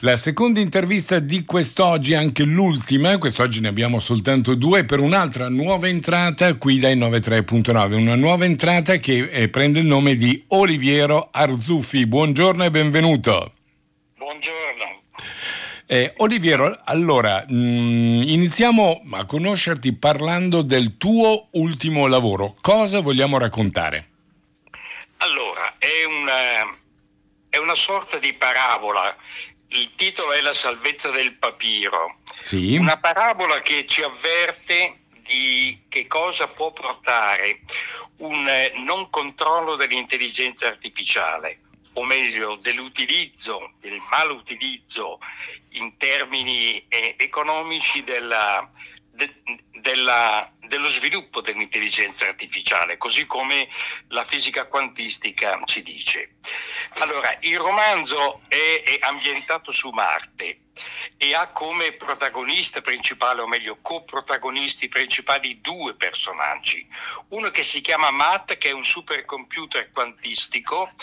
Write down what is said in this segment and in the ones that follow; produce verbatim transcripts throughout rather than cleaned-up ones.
La seconda intervista di quest'oggi, anche l'ultima, quest'oggi ne abbiamo soltanto due, per un'altra nuova entrata qui dai novantatré punto nove, una nuova entrata che eh, prende il nome di Oliviero Arzuffi. Buongiorno e benvenuto. Buongiorno. Eh, Oliviero, allora, mh, iniziamo a conoscerti parlando del tuo ultimo lavoro. Cosa vogliamo raccontare? Allora, è una, è una sorta di parabola. Il titolo è La salvezza del papiro. Sì. Una parabola che ci avverte di che cosa può portare un non controllo dell'intelligenza artificiale, o meglio dell'utilizzo, del malutilizzo in termini eh, economici della, de, della, dello sviluppo dell'intelligenza artificiale, così come la fisica quantistica ci dice. Allora, il romanzo è, è ambientato su Marte e ha come protagonista principale, o meglio coprotagonisti principali, due personaggi. Uno che si chiama Matt, che è un supercomputer quantistico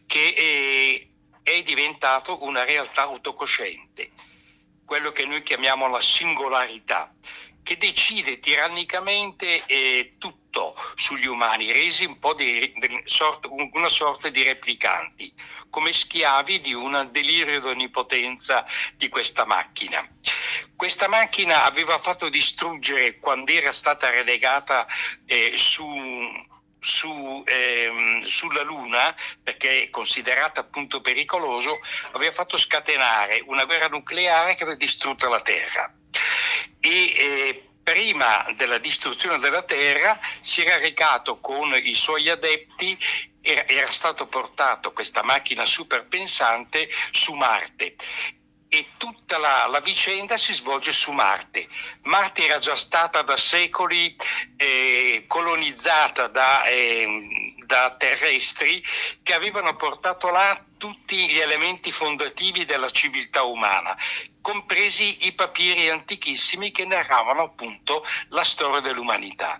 che è, è diventato una realtà autocosciente, quello che noi chiamiamo la singolarità, che decide tirannicamente eh, tutto sugli umani, resi un po' di, di sorta, una sorta di replicanti, come schiavi di un delirio di onnipotenza di questa macchina. Questa macchina aveva fatto distruggere, quando era stata relegata eh, su... Su, ehm, sulla Luna, perché è considerata appunto pericoloso, aveva fatto scatenare una guerra nucleare che aveva distrutto la Terra. E eh, prima della distruzione della Terra si era recato con i suoi adepti, era, era stato portato questa macchina superpensante su Marte. E tutta la, la vicenda si svolge su Marte. Marte era già stata da secoli eh, colonizzata da, eh, da terrestri che avevano portato là tutti gli elementi fondativi della civiltà umana, compresi i papiri antichissimi che narravano appunto la storia dell'umanità.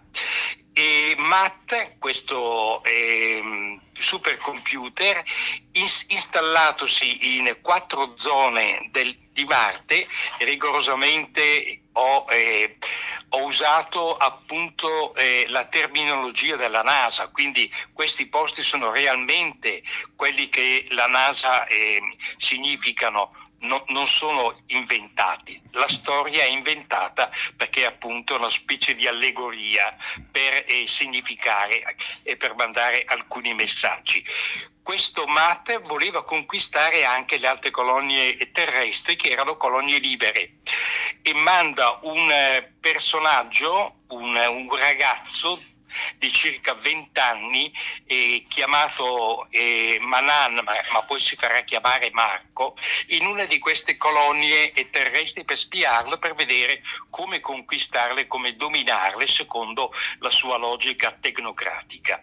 E Matt, questo eh, supercomputer, ins- installatosi in quattro zone del, di Marte, rigorosamente ho, eh, ho usato appunto eh, la terminologia della NASA, quindi questi posti sono realmente quelli che la NASA eh, significano. No, non sono inventati, la storia è inventata perché è appunto una specie di allegoria per eh, significare e per mandare alcuni messaggi. Questo Matt voleva conquistare anche le altre colonie terrestri, che erano colonie libere, e manda un personaggio, un, un ragazzo di circa venti anni, eh, chiamato eh, Manan, ma, ma poi si farà chiamare Marco, in una di queste colonie terrestri per spiarlo, per vedere come conquistarle, come dominarle secondo la sua logica tecnocratica.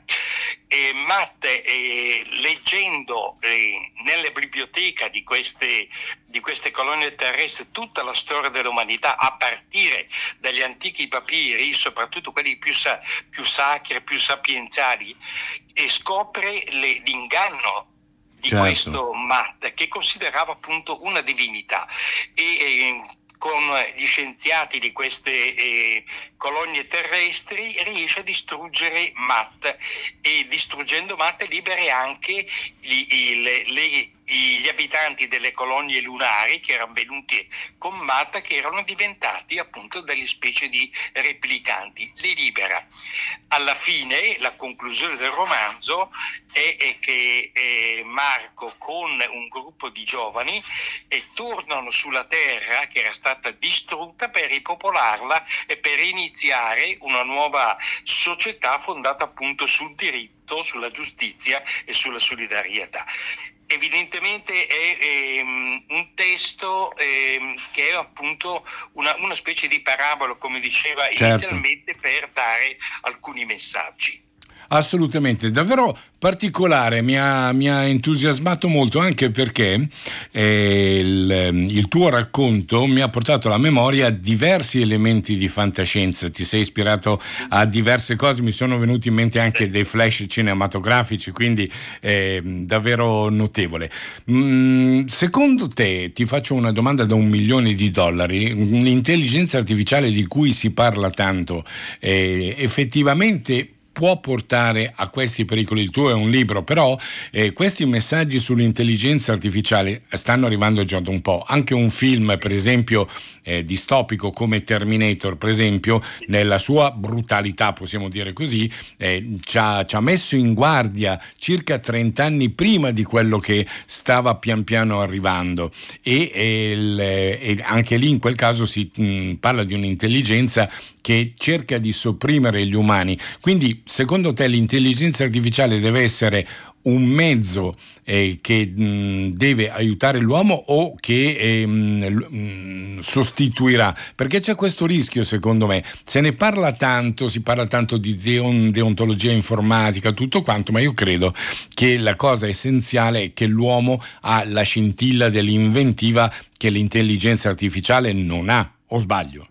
E Matt, eh, leggendo eh, nella biblioteca di queste, di queste colonie terrestri tutta la storia dell'umanità, a partire dagli antichi papiri, soprattutto quelli più, sa- più sacri, più sapienziali, e scopre le, l'inganno di Certo. questo Matt, che considerava appunto una divinità. E, e con gli scienziati di queste eh, colonie terrestri riesce a distruggere Matt, e distruggendo Matt libera anche gli, il, le, gli abitanti delle colonie lunari che erano venuti con Matt, che erano diventati appunto delle specie di replicanti, li libera. Alla fine la conclusione del romanzo è, è che eh, Marco con un gruppo di giovani eh, tornano sulla Terra che era stata distrutta, per ripopolarla e per iniziare una nuova società fondata appunto sul diritto, sulla giustizia e sulla solidarietà. Evidentemente è ehm, un testo ehm, che è appunto una, una specie di parabola, come diceva Certo. inizialmente, per dare alcuni messaggi. Assolutamente, davvero particolare, mi ha, mi ha entusiasmato molto, anche perché eh, il, il tuo racconto mi ha portato alla memoria diversi elementi di fantascienza. Ti sei ispirato a diverse cose, mi sono venuti in mente anche dei flash cinematografici, quindi eh, davvero notevole. Mm, secondo te, ti faccio una domanda da un milione di dollari, l'intelligenza artificiale di cui si parla tanto eh, effettivamente può portare a questi pericoli? Il tuo è un libro, però eh, questi messaggi sull'intelligenza artificiale stanno arrivando già da un po'. Anche un film, per esempio, eh, distopico come Terminator, per esempio, nella sua brutalità, possiamo dire così, eh, ci ha, ci ha messo in guardia circa trenta anni prima di quello che stava pian piano arrivando, e, e, il, e anche lì in quel caso si mh, parla di un'intelligenza che cerca di sopprimere gli umani. Quindi, secondo te, l'intelligenza artificiale deve essere un mezzo eh, che mh, deve aiutare l'uomo o che eh, mh, sostituirà? Perché c'è questo rischio, secondo me. Se ne parla tanto, si parla tanto di deon- deontologia informatica, tutto quanto, ma io credo che la cosa essenziale è che l'uomo ha la scintilla dell'inventiva che l'intelligenza artificiale non ha, o sbaglio?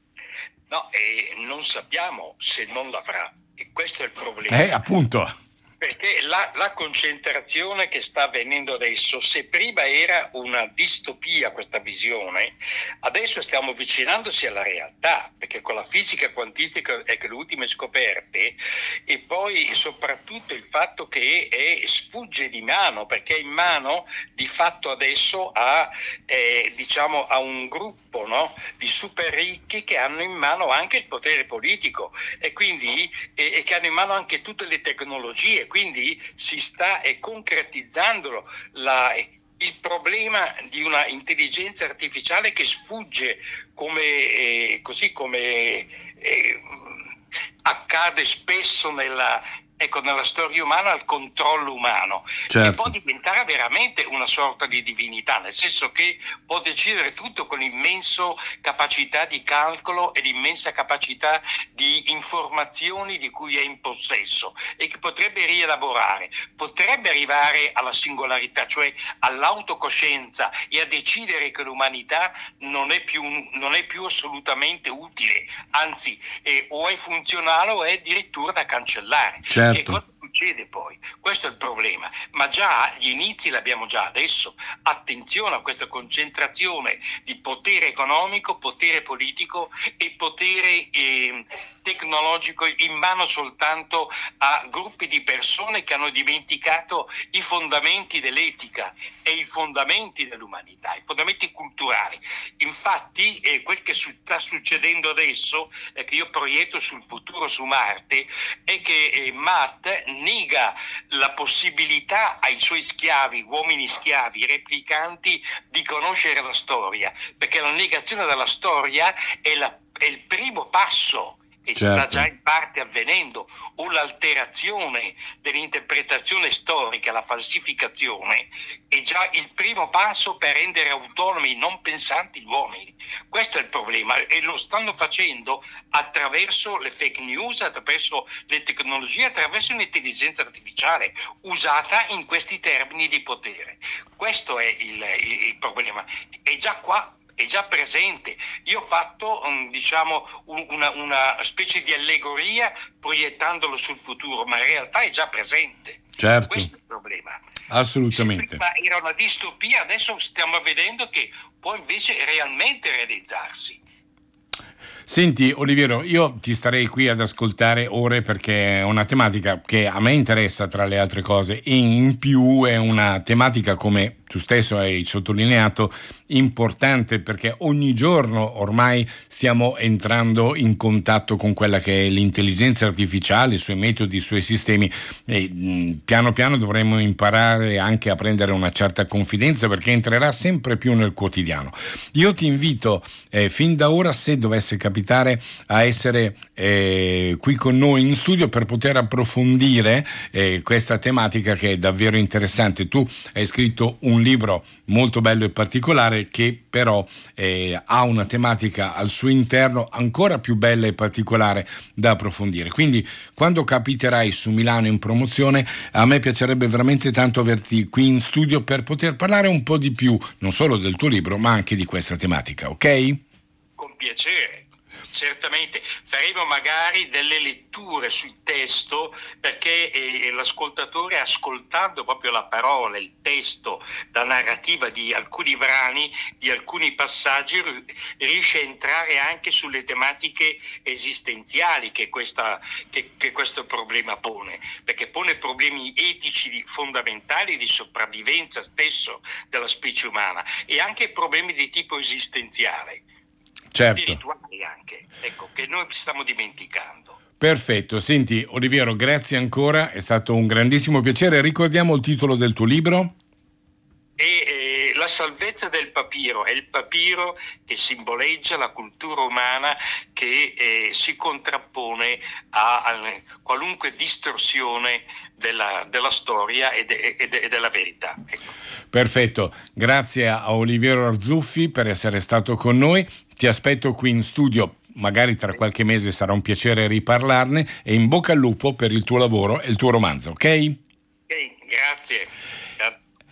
No, e non sappiamo se non l'avrà, e questo è il problema. Eh, appunto. Perché la, la concentrazione che sta avvenendo adesso, se prima era una distopia questa visione, adesso stiamo avvicinandosi alla realtà, perché con la fisica quantistica e con le ultime scoperte, e poi soprattutto il fatto che è, sfugge di mano, perché è in mano di fatto adesso a, eh, diciamo, a un gruppo, no, di super ricchi che hanno in mano anche il potere politico e quindi e, e che hanno in mano anche tutte le tecnologie. Quindi si sta eh, concretizzando la, il problema di una intelligenza artificiale che sfugge, come, eh, così come eh, accade spesso nella, ecco, nella storia umana, al controllo umano. Certo. E può diventare veramente una sorta di divinità, nel senso che può decidere tutto con immensa capacità di calcolo e l'immensa capacità di informazioni di cui è in possesso e che potrebbe rielaborare, potrebbe arrivare alla singolarità, cioè all'autocoscienza, e a decidere che l'umanità non è più, non è più assolutamente utile, anzi eh, o è funzionale o è addirittura da cancellare. Certo. Che cosa succede poi? Questo è il problema, ma già gli inizi li abbiamo già adesso. Attenzione a questa concentrazione di potere economico, potere politico e potere eh, tecnologico in mano soltanto a gruppi di persone che hanno dimenticato i fondamenti dell'etica e i fondamenti dell'umanità, i fondamenti culturali. Infatti eh, quel che su- sta succedendo adesso, eh, che io proietto sul futuro su Marte, è che eh, Matt nega la possibilità ai suoi schiavi, uomini schiavi, replicanti, di conoscere la storia, perché la negazione della storia è, la, è il primo passo, e certo. sta già in parte avvenendo, o l'alterazione dell'interpretazione storica, la falsificazione, è già il primo passo per rendere autonomi, non pensanti gli uomini. Questo è il problema, e lo stanno facendo attraverso le fake news, attraverso le tecnologie, attraverso l'intelligenza artificiale usata in questi termini di potere. Questo è il, il, il problema, è già qua, è già presente. Io ho fatto diciamo una, una specie di allegoria proiettandolo sul futuro, ma in realtà è già presente. Certo. Questo è il problema. Assolutamente. Ma era una distopia, adesso stiamo vedendo che può invece realmente realizzarsi. Senti Oliviero, io ti starei qui ad ascoltare ore, perché è una tematica che a me interessa tra le altre cose, e in più è una tematica, come tu stesso hai sottolineato, importante, perché ogni giorno ormai stiamo entrando in contatto con quella che è l'intelligenza artificiale, i suoi metodi, i suoi sistemi, e mh, piano piano dovremo imparare anche a prendere una certa confidenza, perché entrerà sempre più nel quotidiano. Io ti invito eh, fin da ora, se dovesse capitare, a essere eh, qui con noi in studio per poter approfondire eh, questa tematica che è davvero interessante. Tu hai scritto un un libro molto bello e particolare che però eh, ha una tematica al suo interno ancora più bella e particolare da approfondire. Quindi quando capiterai su Milano in promozione, a me piacerebbe veramente tanto averti qui in studio per poter parlare un po' di più, non solo del tuo libro, ma anche di questa tematica, ok? Con piacere. Certamente faremo magari delle letture sul testo, perché eh, l'ascoltatore, ascoltando proprio la parola, il testo, la narrativa di alcuni brani, di alcuni passaggi, riesce a entrare anche sulle tematiche esistenziali che, questa, che, che questo problema pone, perché pone problemi etici fondamentali di sopravvivenza stesso della specie umana e anche problemi di tipo esistenziale. Certo. Spirituali anche, ecco, che noi stiamo dimenticando. Perfetto, senti Oliviero, grazie ancora, è stato un grandissimo piacere. Ricordiamo il titolo del tuo libro? E eh, La salvezza del papiro, è il papiro che simboleggia la cultura umana che eh, si contrappone a, a qualunque distorsione della, della storia e, de, e, de, e della verità. Ecco. Perfetto, grazie a Oliviero Arzuffi per essere stato con noi, ti aspetto qui in studio, magari tra qualche mese sarà un piacere riparlarne e in bocca al lupo per il tuo lavoro e il tuo romanzo, ok? Ok, grazie.